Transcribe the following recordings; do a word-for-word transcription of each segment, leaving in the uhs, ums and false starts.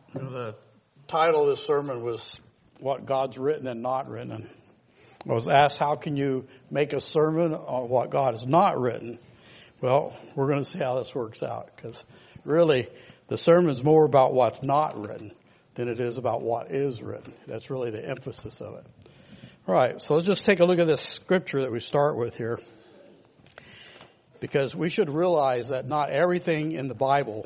You know, the title of this sermon was What God's Written and Not Written. I was asked, how can you make a sermon on what God has not written? Well, we're going to see how this works out, because really the sermon is more about what's not written than it is about what is written. That's really the emphasis of it. All right, so let's just take a look at this scripture that we start with here, because we should realize that not everything in the Bible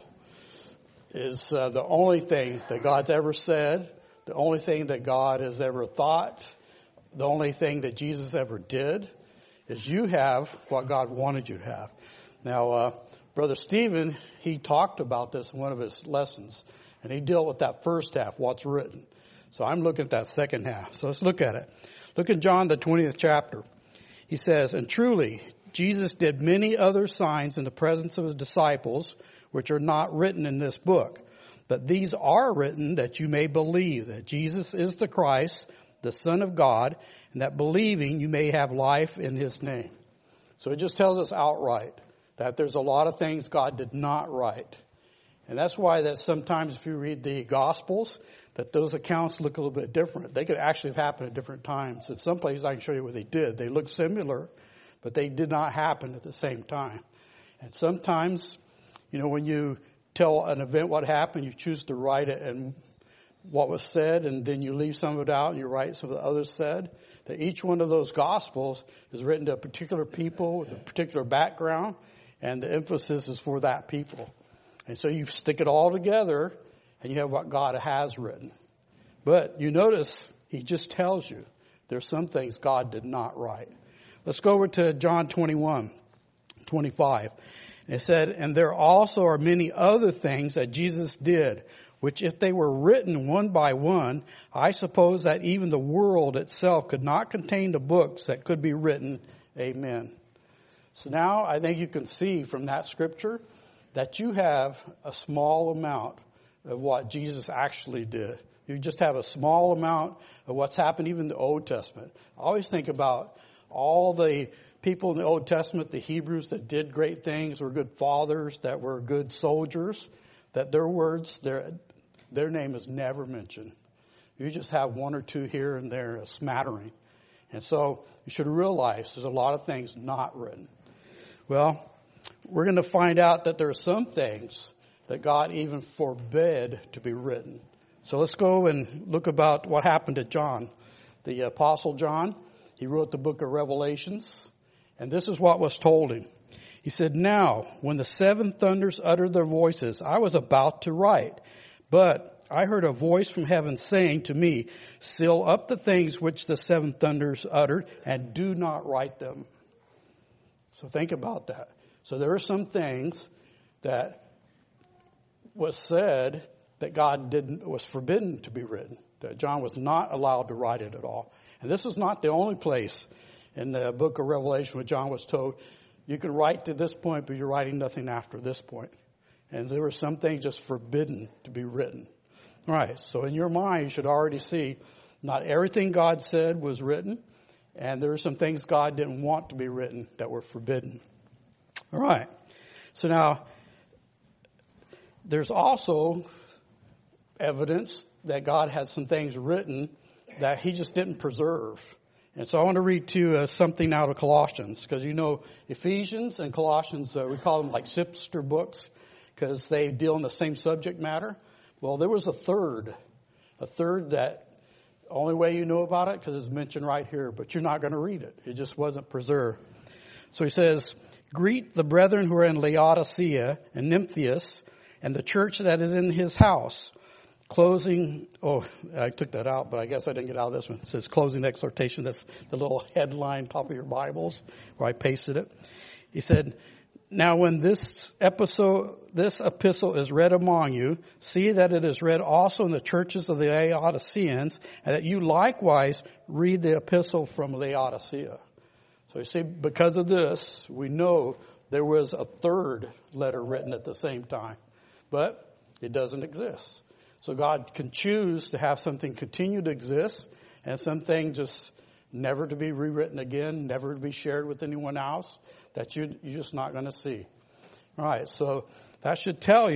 is uh, the only thing that God's ever said, the only thing that God has ever thought, the only thing that Jesus ever did. Is you have what God wanted you to have. Now, uh, Brother Stephen, he talked about this in one of his lessons, and he dealt with that first half, what's written. So I'm looking at that second half. So let's look at it. Look in John, the twentieth chapter. He says, "And truly, Jesus did many other signs in the presence of his disciples, which are not written in this book. But these are written that you may believe that Jesus is the Christ, the Son of God, and that believing you may have life in his name." So it just tells us outright that there's a lot of things God did not write. And that's why that sometimes if you read the Gospels, that those accounts look a little bit different. They could actually have happened at different times. In some places I can show you what they did. They look similar, but they did not happen at the same time. And sometimes, you know, when you tell an event what happened, you choose to write it and what was said, and then you leave some of it out and you write some of the others said. That each one of those Gospels is written to a particular people with a particular background, and the emphasis is for that people. And so you stick it all together, and you have what God has written. But you notice he just tells you there's some things God did not write. Let's go over to John twenty-one, twenty-five. It said, "And there also are many other things that Jesus did, which if they were written one by one, I suppose that even the world itself could not contain the books that could be written." Amen. So now I think you can see from that scripture that you have a small amount of what Jesus actually did. You just have a small amount of what's happened even in the Old Testament. I always think about all the people in the Old Testament, the Hebrews that did great things, were good fathers, that were good soldiers, that their words, their their name is never mentioned. You just have one or two here and there, a smattering. And so you should realize there's a lot of things not written. Well, we're going to find out that there are some things that God even forbid to be written. So let's go and look about what happened to John. The Apostle John, he wrote the book of Revelations, and this is what was told him. He said, "Now, when the seven thunders uttered their voices, I was about to write, but I heard a voice from heaven saying to me, seal up the things which the seven thunders uttered, and do not write them." So think about that. So there are some things that was said that God didn't, was forbidden to be written. That John was not allowed to write it at all. And this is not the only place in the book of Revelation where John was told, you can write to this point, but you're writing nothing after this point. And there were some things just forbidden to be written. All right, so in your mind, you should already see not everything God said was written, and there are some things God didn't want to be written that were forbidden. All right, so now there's also evidence that God had some things written that he just didn't preserve. And so I want to read to you uh, something out of Colossians, because you know Ephesians and Colossians, uh, we call them like sister books because they deal in the same subject matter. Well, there was a third, a third that only way you know about it because it's mentioned right here, but you're not going to read it. It just wasn't preserved. So he says, "Greet the brethren who are in Laodicea and Nymphias and the church that is in his house." Closing, oh, I took that out, but I guess I didn't get out of this one. It says closing exhortation. That's the little headline top of your Bibles where I pasted it. He said, "Now when this episode, this epistle is read among you, see that it is read also in the churches of the Laodiceans, and that you likewise read the epistle from Laodicea." So you see, because of this, we know there was a third letter written at the same time, but it doesn't exist. So God can choose to have something continue to exist and something just never to be rewritten again, never to be shared with anyone else, that you, you're just not going to see. All right, so that should tell you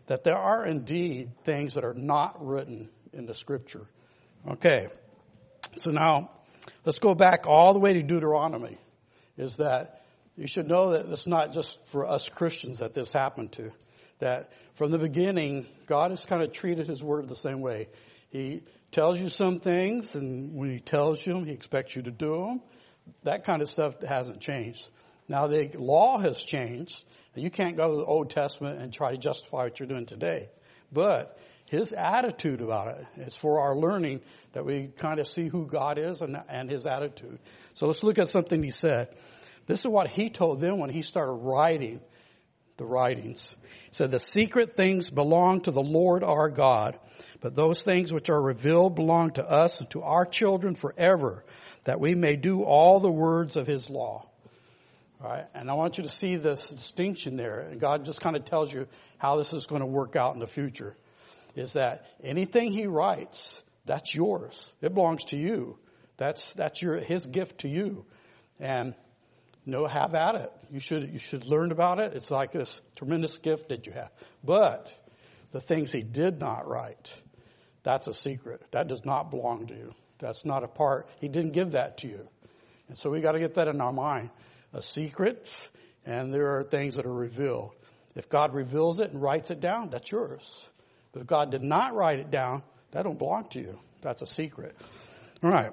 that there are indeed things that are not written in the Scripture. Okay, so now let's go back all the way to Deuteronomy. Is that you should know that it's not just for us Christians that this happened to. That from the beginning, God has kind of treated His Word the same way. He tells you some things, and when He tells you them, He expects you to do them. That kind of stuff hasn't changed. Now the law has changed, and you can't go to the Old Testament and try to justify what you're doing today. But His attitude about it, it's for our learning that we kind of see who God is and, and His attitude. So let's look at something He said. This is what He told them when He started writing the writings. He said, the secret things belong to the Lord our God, but those things which are revealed belong to us and to our children forever, that we may do all the words of His law. All right, and I want you to see this distinction there. And God just kind of tells you how this is going to work out in the future. Is that anything He writes, that's yours. It belongs to you. That's that's your His gift to you. And no, have at it. You should you should learn about it. It's like this tremendous gift that you have. But the things He did not write, that's a secret. That does not belong to you. That's not a part. He didn't give that to you. And so we got to get that in our mind. A secret, and there are things that are revealed. If God reveals it and writes it down, that's yours. But if God did not write it down, that don't belong to you. That's a secret. All right.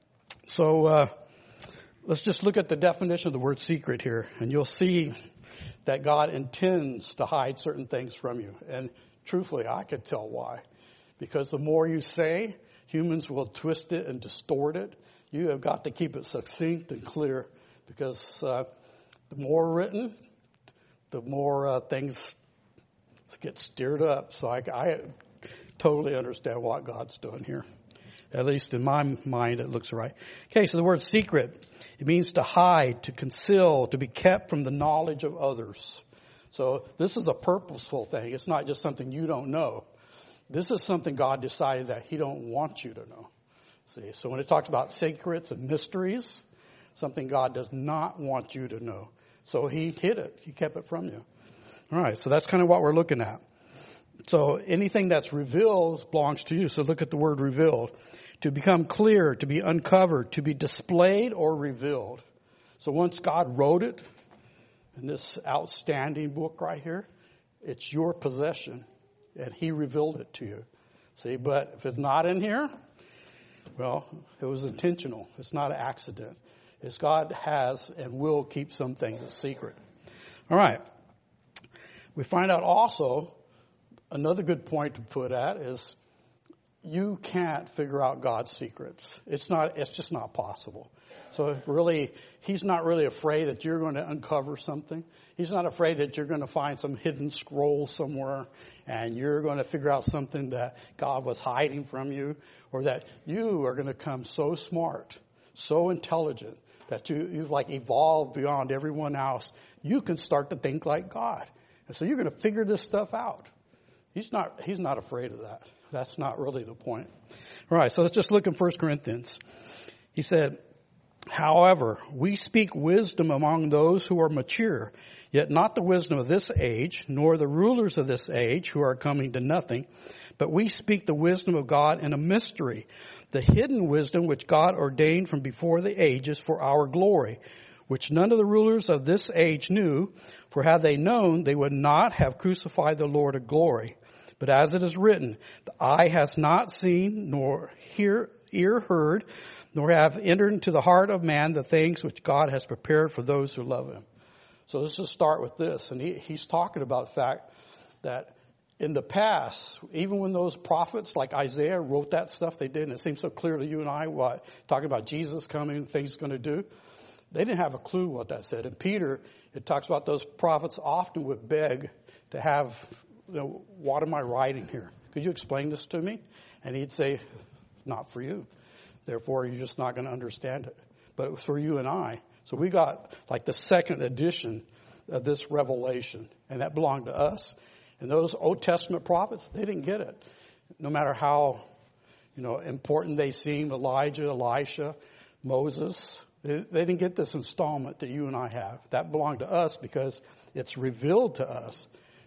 So uh, let's just look at the definition of the word secret here, and you'll see that God intends to hide certain things from you. And truthfully, I could tell why. Because the more you say, humans will twist it and distort it. You have got to keep it succinct and clear. Because uh, the more written, the more uh, things get stirred up. So I, I totally understand what God's doing here. At least in my mind, it looks right. Okay, so the word secret, it means to hide, to conceal, to be kept from the knowledge of others. So this is a purposeful thing. It's not just something you don't know. This is something God decided that He don't want you to know. See, so when it talks about secrets and mysteries, something God does not want you to know. So He hid it. He kept it from you. All right, so that's kind of what we're looking at. So anything that's revealed belongs to you. So look at the word revealed. To become clear, to be uncovered, to be displayed or revealed. So once God wrote it in this outstanding book right here, it's your possession, and He revealed it to you. See, but if it's not in here, well, it was intentional. It's not an accident. Is God has and will keep some things a secret. All right. We find out also, another good point to put at is you can't figure out God's secrets. It's not, it's just not possible. So really, He's not really afraid that you're going to uncover something. He's not afraid that you're going to find some hidden scroll somewhere and you're going to figure out something that God was hiding from you, or that you are going to come so smart, so intelligent, that you, you've like evolved beyond everyone else. You can start to think like God. And so you're going to figure this stuff out. He's not, he's not afraid of that. That's not really the point. All right, so let's just look in First Corinthians. He said, however, we speak wisdom among those who are mature, yet not the wisdom of this age, nor the rulers of this age who are coming to nothing, but we speak the wisdom of God in a mystery, the hidden wisdom which God ordained from before the ages for our glory, which none of the rulers of this age knew, for had they known, they would not have crucified the Lord of glory. But as it is written, the eye has not seen, nor hear, ear heard, nor have entered into the heart of man the things which God has prepared for those who love Him. So let's just start with this. And he, he's talking about the fact that in the past, even when those prophets like Isaiah wrote that stuff they did, and it seems so clear to you and I, what talking about Jesus coming, things He's going to do, they didn't have a clue what that said. And Peter, it talks about those prophets often would beg to have, you know, what am I writing here? Could you explain this to me? And he'd say, not for you. Therefore, you're just not going to understand it. But it was for you and I. So we got like the second edition of this revelation, and that belonged to us. And those Old Testament prophets, they didn't get it. No matter how, you know, important they seemed, Elijah, Elisha, Moses, they, they didn't get this installment that you and I have. That belonged to us because it's revealed to us.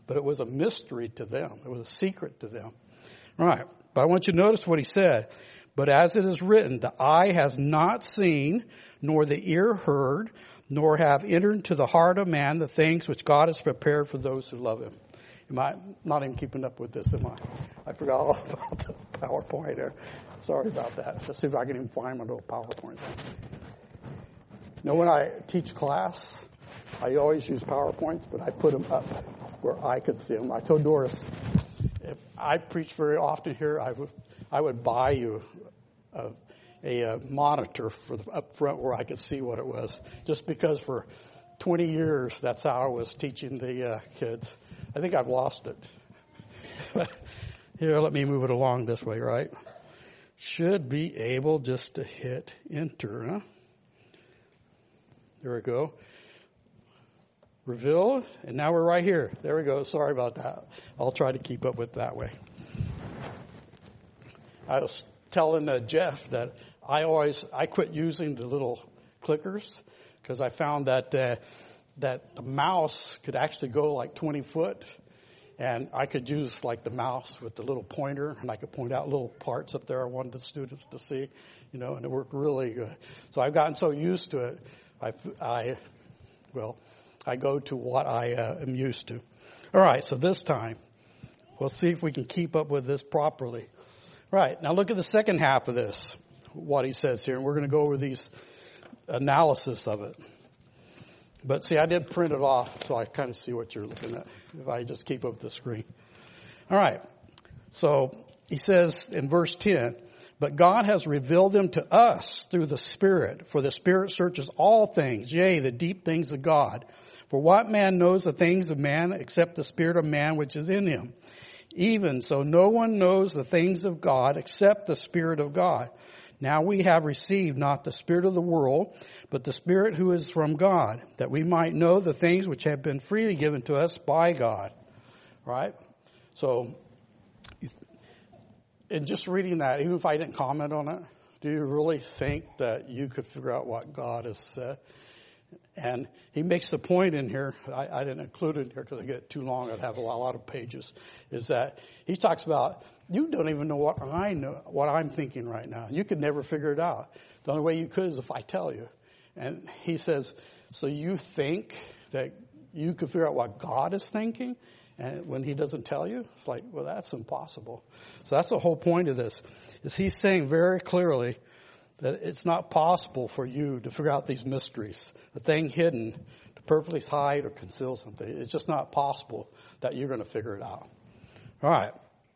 but it was a mystery to them. It was a secret to them. All right. But I want you to notice what he said. But as it is written, the eye has not seen, nor the ear heard, nor have entered into the heart of man the things which God has prepared for those who love him. Am I not even keeping up with this, am I? I forgot all about the PowerPoint there. Sorry about that. Let's see if I can even find my little PowerPoint. You know, when I teach class, I always use PowerPoints, but I put them up where I could see them. I told Doris, if I preach very often here, I would, I would buy you a, a, a monitor for the, up front where I could see what it was. Just because for twenty years, that's how I was teaching the uh, kids. I think I've lost it. Here, let me move it along this way, right? Should be able just to hit enter, huh? There we go. Reveal, and now we're right here. There we go. Sorry about that. I'll try to keep up with it that way. I was telling uh, Jeff that I always, I quit using the little clickers because I found that uh, that the mouse could actually go like twenty foot, and I could use like the mouse with the little pointer, and I could point out little parts up there I wanted the students to see, you know, and it worked really good. So I've gotten so used to it. I, I well, I go to what I uh, am used to. All right, so this time, we'll see if we can keep up with this properly. Right, now look at the second half of this, what he says here, and we're going to go over these analysis of it. But see, I did print it off, so I kind of see what you're looking at if I just keep up with the screen. All right, so he says in verse ten, but God has revealed them to us through the Spirit, for the Spirit searches all things, yea, the deep things of God. For what man knows the things of man except the Spirit of man which is in him? Even so, no one knows the things of God except the Spirit of God. Now we have received not the spirit of the world, but the Spirit who is from God, that we might know the things which have been freely given to us by God. Right? So, in just reading that, even if I didn't comment on it, do you really think that you could figure out what God has said? And he makes the point in here, I, I didn't include it here because I get too long, I'd have a lot, a lot of pages, is that he talks about, you don't even know what I know, what I'm thinking right now. You could never figure it out. The only way you could is if I tell you. And he says, so you think that you could figure out what God is thinking? And when he doesn't tell you, it's like, well, that's impossible. So that's the whole point of this, is he's saying very clearly that it's not possible for you to figure out these mysteries. A thing hidden to purposely hide or conceal something. It's just not possible that you're going to figure it out. All right.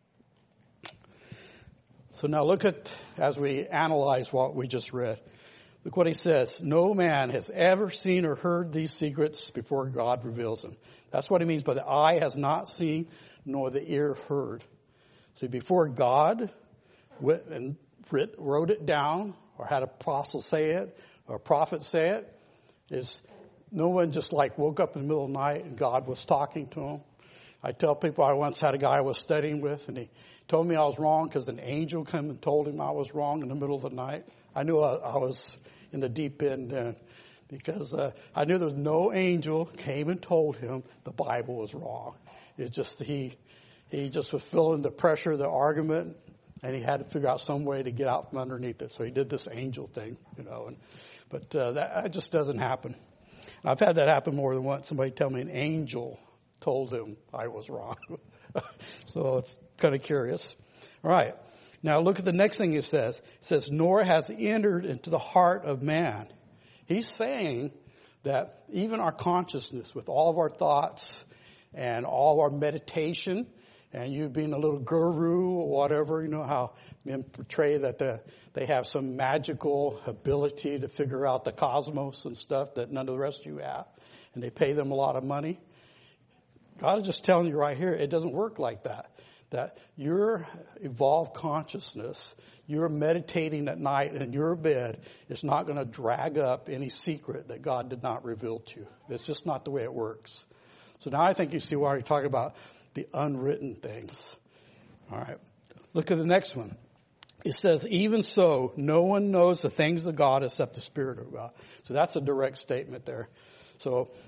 So now look at, as we analyze what we just read, look what he says. No man has ever seen or heard these secrets before God reveals them. That's what he means by the eye has not seen nor the ear heard. See, before God went and wrote it down or had an apostle say it or a prophet say it, is no one just like woke up in the middle of the night and God was talking to him. I tell people I once had a guy I was studying with, and he told me I was wrong because an angel came and told him I was wrong in the middle of the night. I knew I, I was in the deep end then because uh, I knew there was no angel came and told him the Bible was wrong. It just he he just was feeling the pressure of the argument, and he had to figure out some way to get out from underneath it. So he did this angel thing, you know. And but uh, that, that just doesn't happen. I've had that happen more than once. Somebody tell me an angel told him I was wrong. So it's kind of curious. All right. Now look at the next thing it says. It says, nor has entered into the heart of man. He's saying that even our consciousness with all of our thoughts and all of our meditation and you being a little guru or whatever, you know how men portray that the, they have some magical ability to figure out the cosmos and stuff that none of the rest of you have. And they pay them a lot of money. God is just telling you right here, it doesn't work like that. That your evolved consciousness, you're meditating at night in your bed, is not going to drag up any secret that God did not reveal to you. It's just not the way it works. So now I think you see why you're talking about the unwritten things. All right. Look at the next one. It says, even so, no one knows the things of God except the Spirit of God. So that's a direct statement there. So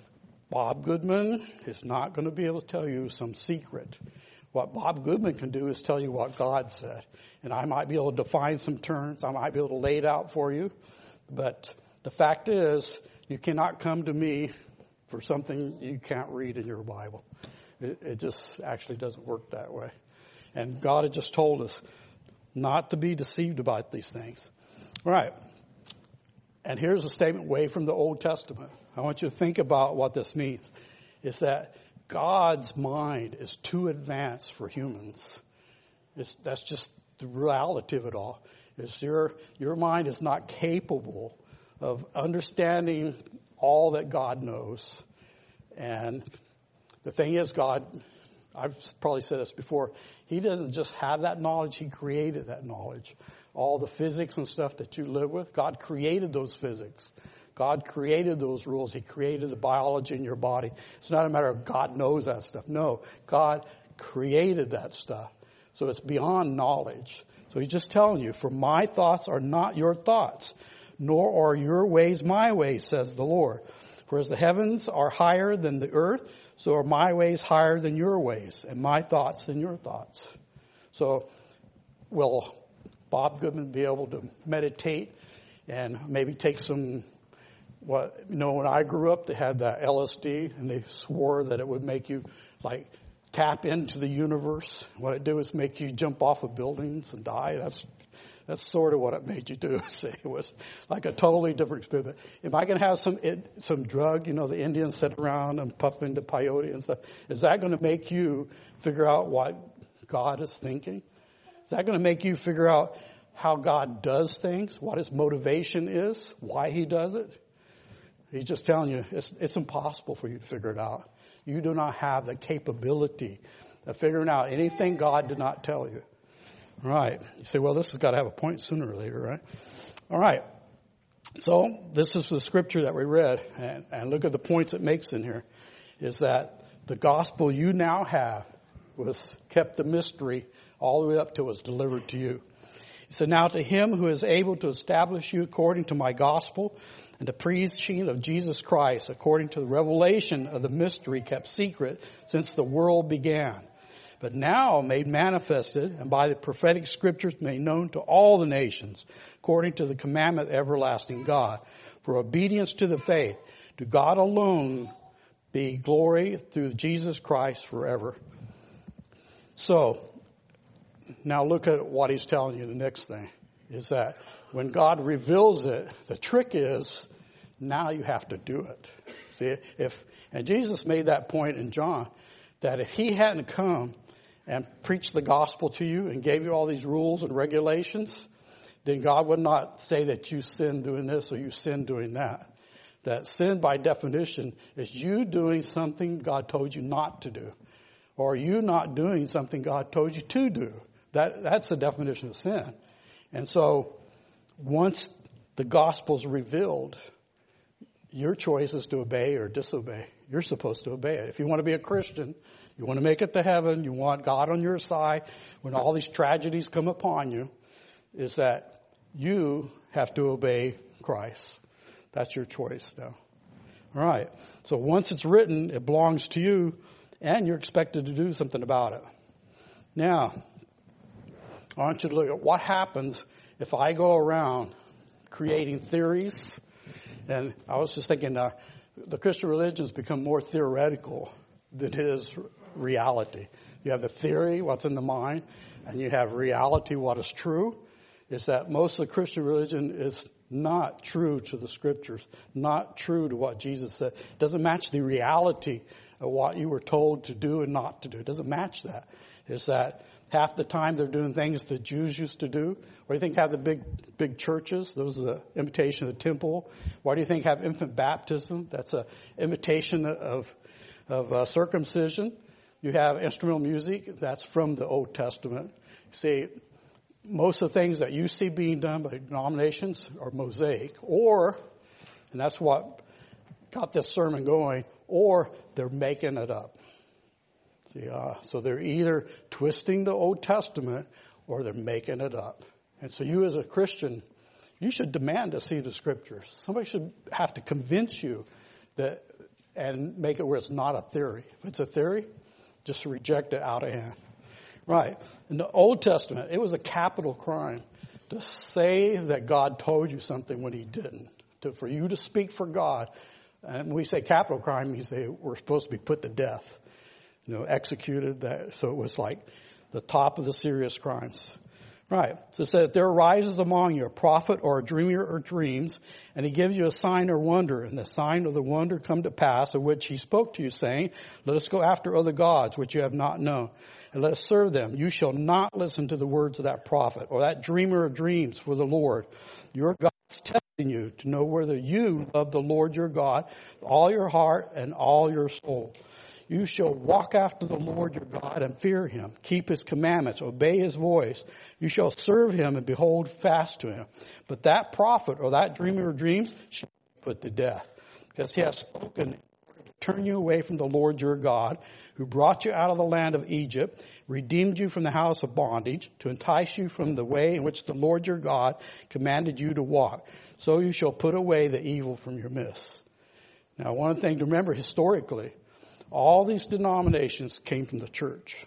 Bob Goodman is not going to be able to tell you some secret. What Bob Goodman can do is tell you what God said. And I might be able to define some terms. I might be able to lay it out for you. But the fact is, you cannot come to me for something you can't read in your Bible. It, it just actually doesn't work that way. And God had just told us not to be deceived about these things. All right. And here's a statement way from the Old Testament. I want you to think about what this means. It's that God's mind is too advanced for humans. It's, that's just the reality of it all. It's your, your mind is not capable of understanding all that God knows. And the thing is, God, I've probably said this before, He doesn't just have that knowledge, He created that knowledge. All the physics and stuff that you live with, God created those physics. God created those rules. He created the biology in your body. It's not a matter of God knows that stuff. No, God created that stuff. So it's beyond knowledge. So He's just telling you, for my thoughts are not your thoughts, nor are your ways my ways, says the Lord. For as the heavens are higher than the earth, so are my ways higher than your ways, and my thoughts than your thoughts. So will Bob Goodman be able to meditate and maybe take some, what, you know, when I grew up, they had that L S D, and they swore that it would make you, like, tap into the universe. What it do is make you jump off of buildings and die. That's that's sort of what it made you do. See, it was like a totally different experience. If I can have some it, some drug, you know, the Indians sit around and puff into peyote and stuff, is that going to make you figure out what God is thinking? Is that going to make you figure out how God does things, what His motivation is, why He does it? He's just telling you, it's, it's impossible for you to figure it out. You do not have the capability of figuring out anything God did not tell you. All right. You say, well, this has got to have a point sooner or later, right? All right. So this is the scripture that we read, and, and look at the points it makes in here, is that the gospel you now have was kept a mystery all the way up till it was delivered to you. He said, now to Him who is able to establish you according to my gospel and the preaching of Jesus Christ, according to the revelation of the mystery kept secret since the world began, but now made manifested and by the prophetic scriptures made known to all the nations, according to the commandment of everlasting God, for obedience to the faith, to God alone be glory through Jesus Christ forever. So, now look at what He's telling you. The next thing is that when God reveals it, the trick is now you have to do it. See, if, and Jesus made that point in John, that if He hadn't come and preached the gospel to you and gave you all these rules and regulations, then God would not say that you sin doing this or you sin doing that. That sin by definition is you doing something God told you not to do, or you not doing something God told you to do. That, that's the definition of sin. And so once the gospel's revealed, your choice is to obey or disobey. You're supposed to obey it. If you want to be a Christian, you want to make it to heaven, you want God on your side, when all these tragedies come upon you, is that you have to obey Christ. That's your choice now. All right. So once it's written, it belongs to you, and you're expected to do something about it. Now, I want you to look at what happens if I go around creating theories. And I was just thinking, uh, the Christian religion has become more theoretical than it is reality. You have the theory, what's in the mind, and you have reality, what is true. Is that most of the Christian religion is not true to the scriptures, not true to what Jesus said. It doesn't match the reality of what you were told to do and not to do. It doesn't match that. It's that half the time they're doing things the Jews used to do. Why do you think have the big, big churches? Those are the imitation of the temple. Why do you think have infant baptism? That's a imitation of, of uh, circumcision. You have instrumental music. That's from the Old Testament. See, most of the things that you see being done by denominations are Mosaic, or, and that's what got this sermon going, or they're making it up. See, uh, so they're either twisting the Old Testament or they're making it up. And so you as a Christian, you should demand to see the scriptures. Somebody should have to convince you that and make it where it's not a theory. If it's a theory, just reject it out of hand. Right. In the Old Testament, it was a capital crime to say that God told you something when he didn't. To, for you to speak for God. And when we say capital crime, means they were supposed to be put to death. You know, executed. That, so it was like the top of the serious crimes. Right. So it says, there arises among you a prophet or a dreamer or dreams, and he gives you a sign or wonder, and the sign or the wonder come to pass, of which he spoke to you, saying, let us go after other gods, which you have not known, and let us serve them. You shall not listen to the words of that prophet or that dreamer of dreams, for the Lord, your God, is testing you to know whether you love the Lord your God with all your heart and all your soul. You shall walk after the Lord your God and fear him. Keep his commandments. Obey his voice. You shall serve him and behold fast to him. But that prophet or that dreamer of dreams shall be put to death, because he has spoken to turn you away from the Lord your God, who brought you out of the land of Egypt, redeemed you from the house of bondage, to entice you from the way in which the Lord your God commanded you to walk. So you shall put away the evil from your midst. Now, one thing to remember historically, all these denominations came from the church.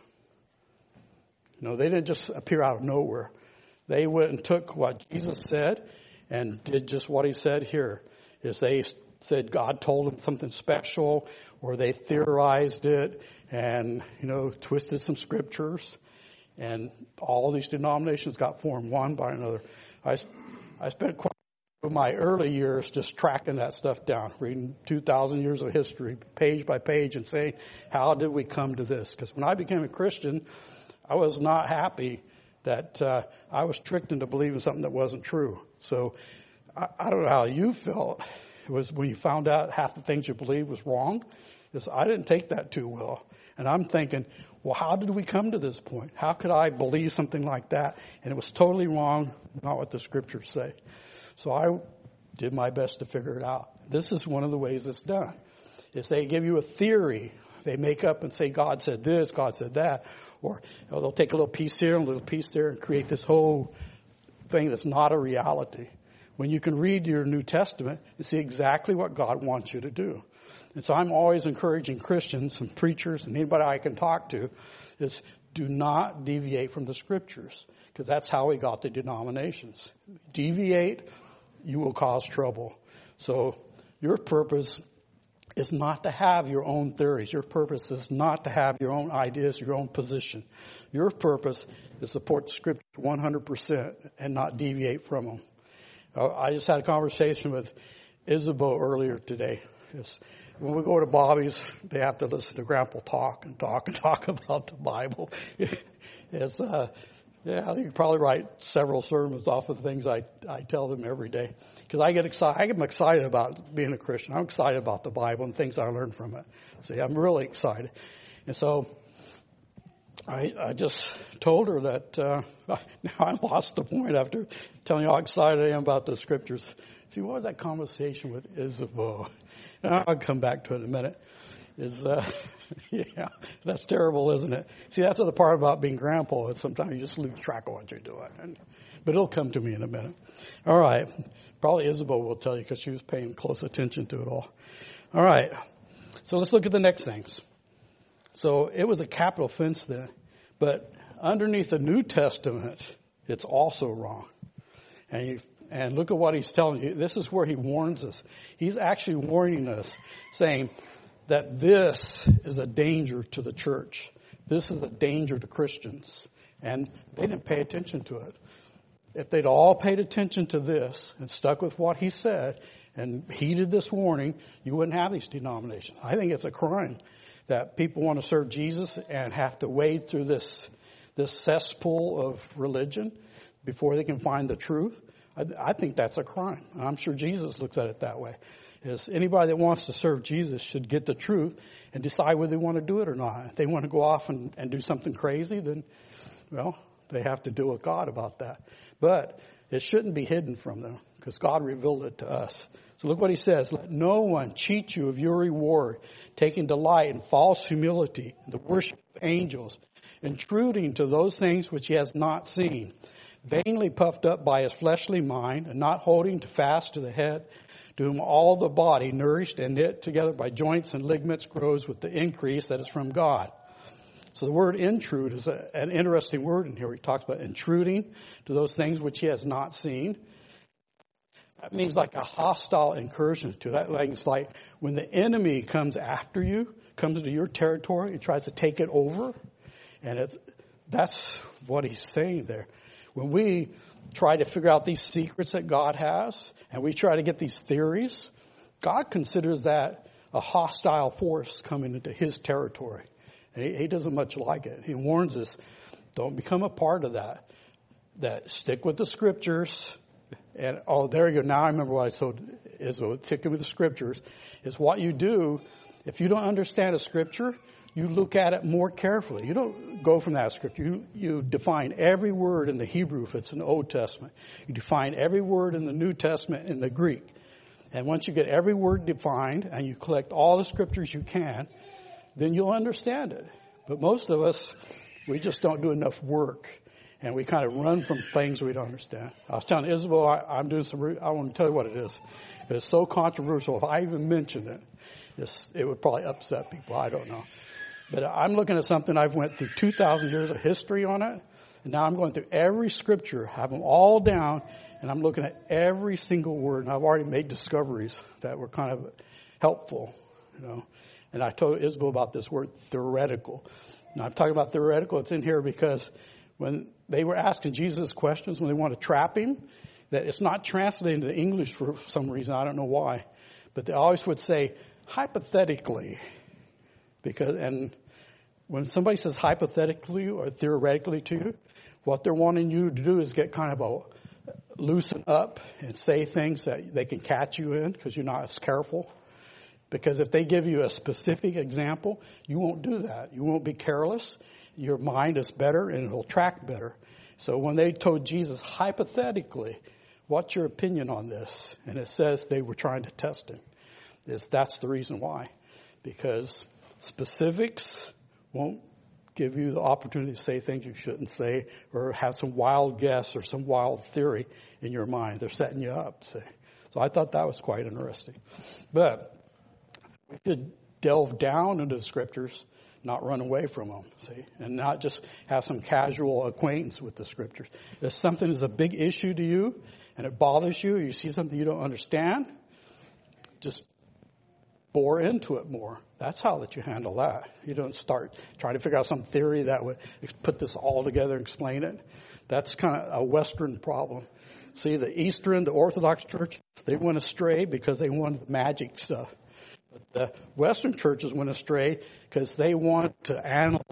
You know, they didn't just appear out of nowhere. They went and took what Jesus said and did just what he said here. Is they said God told them something special, or they theorized it and, you know, twisted some scriptures. And all these denominations got formed one by another. I, I spent quite of my early years just tracking that stuff down, reading two thousand years of history, page by page, and saying, how did we come to this? Because when I became a Christian, I was not happy that uh, I was tricked into believing something that wasn't true. So I, I don't know how you felt. It was when you found out half the things you believed was wrong. Because I didn't take that too well. And I'm thinking, well, how did we come to this point? How could I believe something like that? And it was totally wrong, not what the scriptures say. So I did my best to figure it out. This is one of the ways it's done. Is they give you a theory. They make up and say, God said this, God said that. Or you know, they'll take a little piece here and a little piece there and create this whole thing that's not a reality. When you can read your New Testament and see exactly what God wants you to do. And so I'm always encouraging Christians and preachers and anybody I can talk to is do not deviate from the scriptures. Because that's how we got the denominations. Deviate, you will cause trouble. So your purpose is not to have your own theories. Your purpose is not to have your own ideas, your own position. Your purpose is to support the scripture one hundred percent and not deviate from them. I just had a conversation with Isabel earlier today. It's, when we go to Bobby's, they have to listen to Grandpa talk and talk and talk about the Bible. It's, uh, yeah, I think you probably write several sermons off of the things I, I tell them every day. Because I get excited. I get excited about being a Christian. I'm excited about the Bible and things I learned from it. See, I'm really excited. And so I, I just told her that uh, now I lost the point after telling you how excited I am about the scriptures. See, what was that conversation with Isabel? I'll come back to it in a minute. Is uh, yeah, that's terrible, isn't it? See, that's the part about being grandpa. Is sometimes you just lose track of what you're doing. And, but it'll come to me in a minute. All right. Probably Isabel will tell you because she was paying close attention to it all. All right. So let's look at the next things. So it was a capital offense then. But underneath the New Testament, it's also wrong. And you And look at what he's telling you. This is where he warns us. He's actually warning us, saying that this is a danger to the church. This is a danger to Christians. And they didn't pay attention to it. If they'd all paid attention to this and stuck with what he said and heeded this warning, you wouldn't have these denominations. I think it's a crime that people want to serve Jesus and have to wade through this, this cesspool of religion before they can find the truth. I, I think that's a crime. I'm sure Jesus looks at it that way. Is anybody that wants to serve Jesus should get the truth and decide whether they want to do it or not. If they want to go off and, and do something crazy, then, well, they have to deal with God about that. But it shouldn't be hidden from them because God revealed it to us. So look what he says. Let no one cheat you of your reward, taking delight in false humility, the worship of angels, intruding to those things which he has not seen, vainly puffed up by his fleshly mind, and not holding to fast to the head, to whom all the body, nourished and knit together by joints and ligaments, grows with the increase that is from God. So the word intrude is a, an interesting word in here. He talks about intruding to those things which he has not seen. That means like a hostile incursion to that. Like it's like when the enemy comes after you, comes into your territory and tries to take it over. And it's, that's what he's saying there. When we try to figure out these secrets that God has, and we try to get these theories, God considers that a hostile force coming into his territory. And he, he doesn't much like it. He warns us, don't become a part of that. That stick with the scriptures. And, oh, there you go. Now I remember what I told Israel. Sticking with the scriptures is what you do. If you don't understand a scripture, you look at it more carefully. You don't go from that scripture. You, you define every word in the Hebrew if it's an Old Testament. You define every word in the New Testament in the Greek. And once you get every word defined and you collect all the scriptures you can, then you'll understand it. But most of us, we just don't do enough work. And we kind of run from things we don't understand. I was telling Isabel, I, I'm doing some, I want to tell you what it is. It's so controversial. If I even mention it, it's, it would probably upset people. I don't know. But I'm looking at something. I've went through two thousand years of history on it. And now I'm going through every scripture, have them all down, and I'm looking at every single word. And I've already made discoveries that were kind of helpful, you know. And I told Isabel about this word theoretical. Now I'm talking about theoretical. It's in here because when they were asking Jesus questions, when they wanted to trap him, that it's not translated into English for some reason. I don't know why. But they always would say, hypothetically. Because, and when somebody says hypothetically or theoretically to you, what they're wanting you to do is get kind of a loosen up and say things that they can catch you in because you're not as careful. Because if they give you a specific example, you won't do that. You won't be careless. Your mind is better and it'll track better. So when they told Jesus, hypothetically, what's your opinion on this? And it says they were trying to test him. This, that's the reason why. Because specifics won't give you the opportunity to say things you shouldn't say or have some wild guess or some wild theory in your mind. They're setting you up, see. So I thought that was quite interesting. But we could delve down into the scriptures, not run away from them, see, and not just have some casual acquaintance with the scriptures. If something is a big issue to you and it bothers you, or you see something you don't understand, just bore into it more. That's how that you handle that. You don't start trying to figure out some theory that would put this all together and explain it. That's kind of a Western problem. See, the Eastern, the Orthodox Church, they went astray because they wanted the magic stuff. But the Western churches went astray because they want to analyze.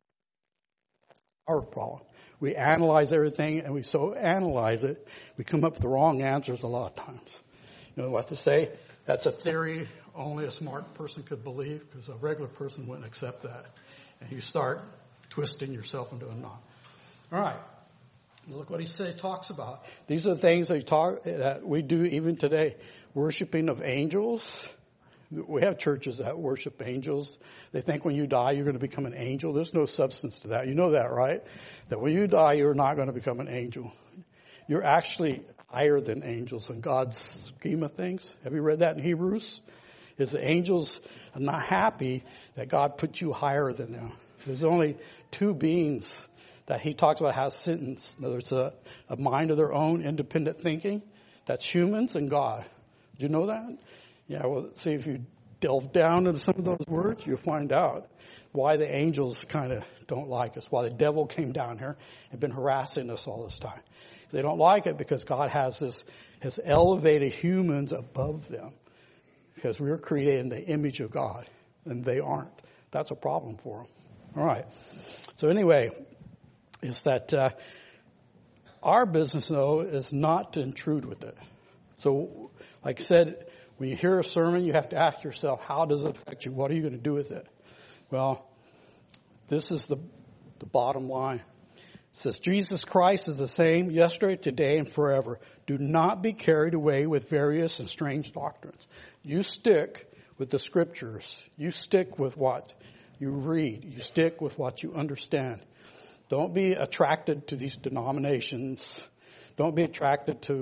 Our problem. We analyze everything, and we so analyze it, we come up with the wrong answers a lot of times. You know what to say? That's a theory only a smart person could believe, because a regular person wouldn't accept that. And you start twisting yourself into a knot. All right. Look what he says, talks about. These are the things that, he talk, that we do even today. Worshiping of angels. We have churches that worship angels. They think when you die, you're going to become an angel. There's no substance to that. You know that, right? That when you die, you're not going to become an angel. You're actually higher than angels in God's scheme of things. Have you read that in Hebrews? Is the angels are not happy that God put you higher than them. There's only two beings that he talks about has sentence. In other words, a, a mind of their own, independent thinking. That's humans and God. Do you know that? Yeah, well, see, if you delve down into some of those words, you'll find out why the angels kind of don't like us, why the devil came down here and been harassing us all this time. They don't like it because God has this, has elevated humans above them. Because we're created in the image of God, and they aren't. That's a problem for them. All right. So anyway, it's that uh, our business, though, is not to intrude with it. So, like I said, when you hear a sermon, you have to ask yourself, how does it affect you? What are you going to do with it? Well, this is the the bottom line. It says, Jesus Christ is the same yesterday, today, and forever. Do not be carried away with various and strange doctrines. You stick with the scriptures. You stick with what you read. You stick with what you understand. Don't be attracted to these denominations. Don't be attracted to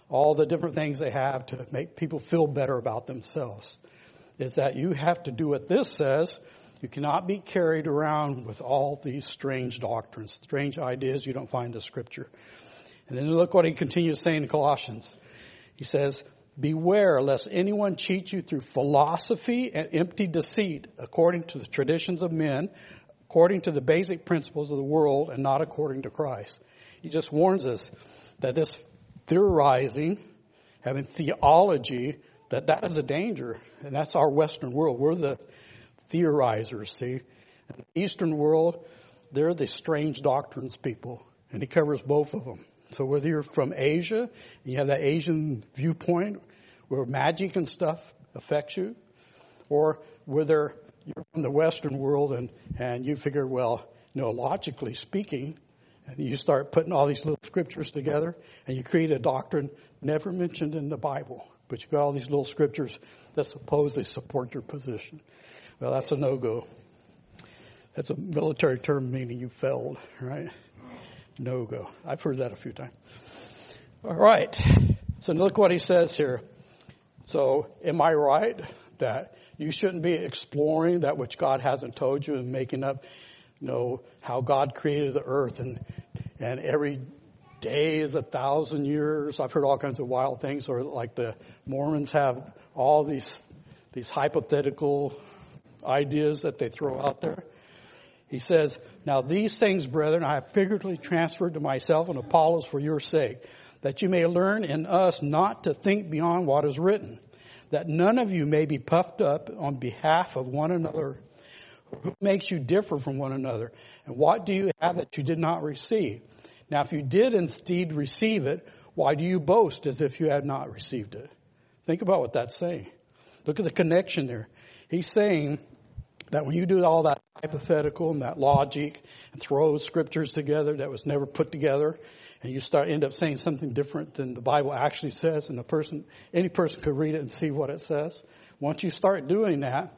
all the different things they have to make people feel better about themselves, is that you have to do what this says. You cannot be carried around with all these strange doctrines, strange ideas you don't find in the Scripture. And then look what he continues saying in Colossians. He says, beware lest anyone cheat you through philosophy and empty deceit, according to the traditions of men, according to the basic principles of the world, and not according to Christ. He just warns us that this theorizing, having theology, that that is a danger. And that's our Western world. We're the theorizers, see. In the Eastern world, they're the strange doctrines people. And he covers both of them. So whether you're from Asia, and you have that Asian viewpoint where magic and stuff affects you, or whether you're from the Western world and, and you figure, well, you know, logically speaking, and you start putting all these little scriptures together and you create a doctrine never mentioned in the Bible, but you've got all these little scriptures that supposedly support your position. Well, that's a no-go. That's a military term meaning you failed, right? No-go. I've heard that a few times. All right. So look what he says here. So am I right that you shouldn't be exploring that which God hasn't told you and making up, you know, how God created the earth and and every day is a thousand years. I've heard all kinds of wild things, or like the Mormons have all these these hypothetical ideas that they throw out there. He says, now these things, brethren, I have figuratively transferred to myself and Apollos for your sake, that you may learn in us not to think beyond what is written, that none of you may be puffed up on behalf of one another. Who makes you differ from one another? And what do you have that you did not receive? Now, if you did indeed receive it, why do you boast as if you had not received it? Think about what that's saying. Look at the connection there. He's saying that when you do all that hypothetical and that logic and throw scriptures together that was never put together, and you start end up saying something different than the Bible actually says, and the person, any person could read it and see what it says. Once you start doing that,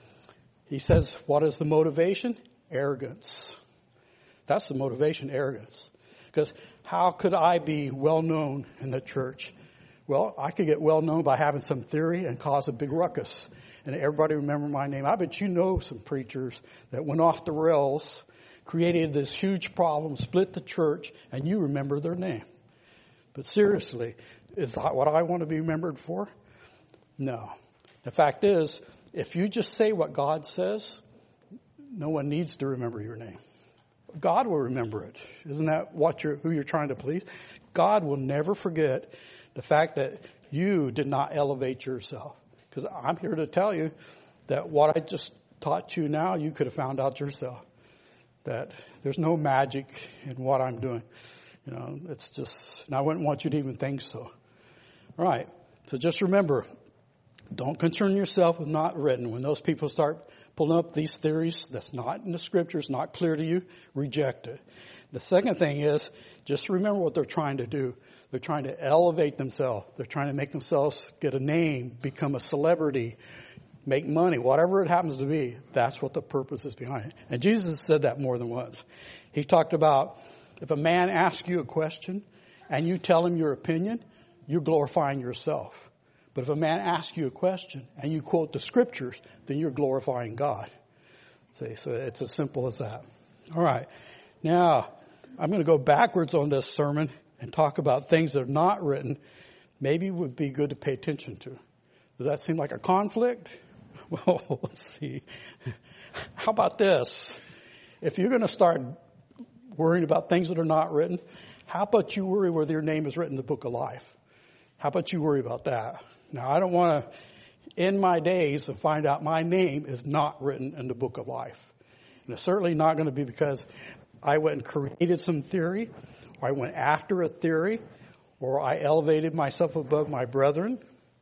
he says, what is the motivation? Arrogance. That's the motivation, arrogance. Because how could I be well known in the church? Well, I could get well known by having some theory and cause a big ruckus. And everybody remember my name. I bet you know some preachers that went off the rails, created this huge problem, split the church, and you remember their name. But seriously, is that what I want to be remembered for? No. The fact is, if you just say what God says, no one needs to remember your name. God will remember it. Isn't that what you're, who you're trying to please? God will never forget the fact that you did not elevate yourself. Because I'm here to tell you that what I just taught you now, you could have found out yourself. That there's no magic in what I'm doing. You know, it's just, and I wouldn't want you to even think so. All right. So just remember, don't concern yourself with not written. When those people start pulling up these theories that's not in the scriptures, not clear to you, reject it. The second thing is, just remember what they're trying to do. They're trying to elevate themselves. They're trying to make themselves get a name, become a celebrity, make money, whatever it happens to be. That's what the purpose is behind it. And Jesus said that more than once. He talked about if a man asks you a question and you tell him your opinion, you're glorifying yourself. But if a man asks you a question and you quote the scriptures, then you're glorifying God. See, so it's as simple as that. All right. Now, I'm going to go backwards on this sermon and talk about things that are not written, maybe would be good to pay attention to. Does that seem like a conflict? Well, let's see. How about this? If you're going to start worrying about things that are not written, how about you worry whether your name is written in the book of life? How about you worry about that? Now, I don't want to end my days and find out my name is not written in the book of life. And it's certainly not going to be because I went and created some theory, or I went after a theory, or I elevated myself above my brethren.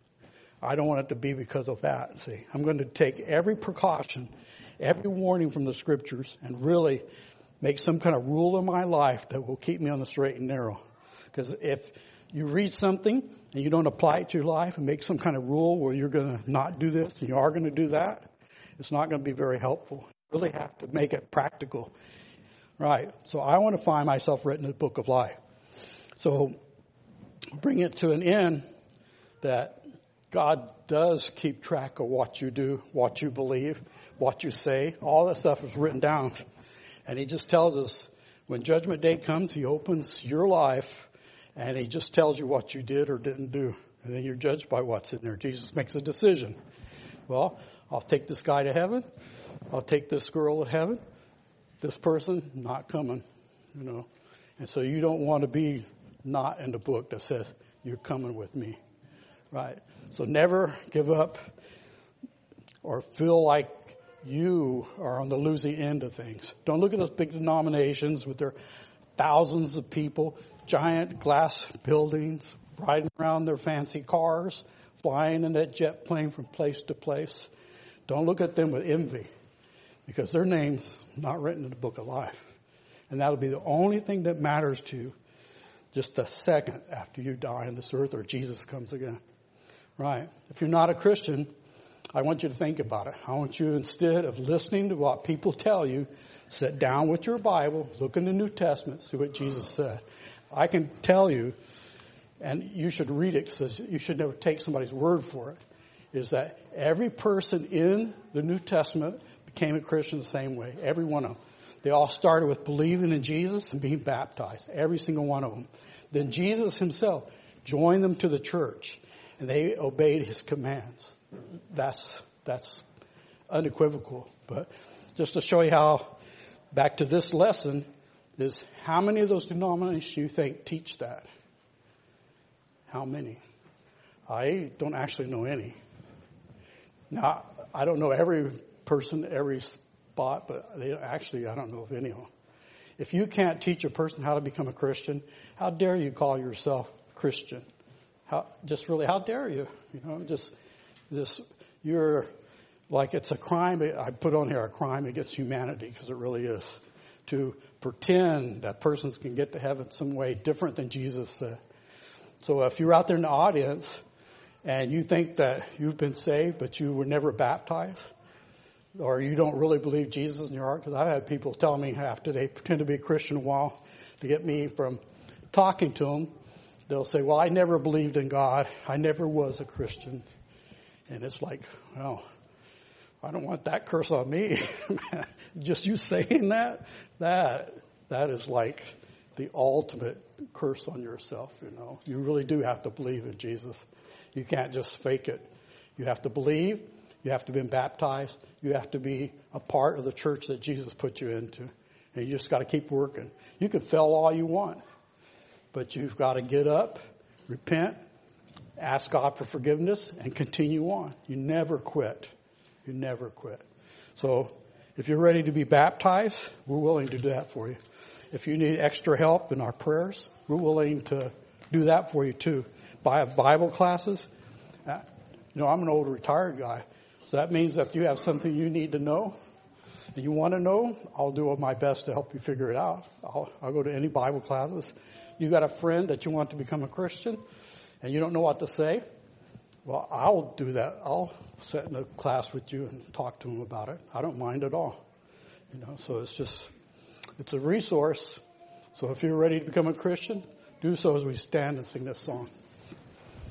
I don't want it to be because of that. See, I'm going to take every precaution, every warning from the scriptures, and really make some kind of rule in my life that will keep me on the straight and narrow. Because if you read something and you don't apply it to your life and make some kind of rule where you're going to not do this and you are going to do that, it's not going to be very helpful. You really have to make it practical. Right. So I want to find myself written in the book of life. So bring it to an end that God does keep track of what you do, what you believe, what you say. All that stuff is written down. And he just tells us when judgment day comes, he opens your life and he just tells you what you did or didn't do. And then you're judged by what's in there. Jesus makes a decision. Well, I'll take this guy to heaven. I'll take this girl to heaven. This person, not coming, you know. And so you don't want to be not in the book that says, you're coming with me, right? So never give up or feel like you are on the losing end of things. Don't look at those big denominations with their thousands of people, giant glass buildings, riding around their fancy cars, flying in that jet plane from place to place. Don't look at them with envy because their name's not written in the book of life. And that'll be the only thing that matters to you just a second after you die on this earth or Jesus comes again. Right? If you're not a Christian, I want you to think about it. I want you, instead of listening to what people tell you, sit down with your Bible, look in the New Testament, see what Jesus said. I can tell you, and you should read it because you should never take somebody's word for it, is that every person in the New Testament became a Christian the same way. Every one of them. They all started with believing in Jesus and being baptized. Every single one of them. Then Jesus himself joined them to the church and they obeyed his commands. That's, that's unequivocal. But just to show you how, back to this lesson, is how many of those denominations you think teach that? How many? I don't actually know any. Now, I don't know every person, every spot, but they actually, I don't know of any of them. If you can't teach a person how to become a Christian, how dare you call yourself Christian? How, just really, how dare you? You know, just, just, you're like it's a crime. I put on here a crime against humanity because it really is. To pretend that persons can get to heaven some way different than Jesus said. So if you're out there in the audience and you think that you've been saved, but you were never baptized, or you don't really believe Jesus in your heart, because I've had people tell me after they pretend to be a Christian a while to get me from talking to them, they'll say, well, I never believed in God. I never was a Christian. And it's like, well, I don't want that curse on me. Just you saying that, that, that is like the ultimate curse on yourself, you know. You really do have to believe in Jesus. You can't just fake it. You have to believe. You have to be baptized. You have to be a part of the church that Jesus put you into. And you just got to keep working. You can fail all you want, but you've got to get up, repent, ask God for forgiveness, and continue on. You never quit. You never quit. So if you're ready to be baptized, we're willing to do that for you. If you need extra help in our prayers, we're willing to do that for you too. By Bible classes. Uh, you know, I'm an old retired guy. So that means that if you have something you need to know and you want to know, I'll do my best to help you figure it out. I'll, I'll go to any Bible classes. You got a friend that you want to become a Christian and you don't know what to say? Well, I'll do that. I'll sit in a class with you and talk to them about it. I don't mind at all. You know, so it's just, it's a resource. So if you're ready to become a Christian, do so as we stand and sing this song.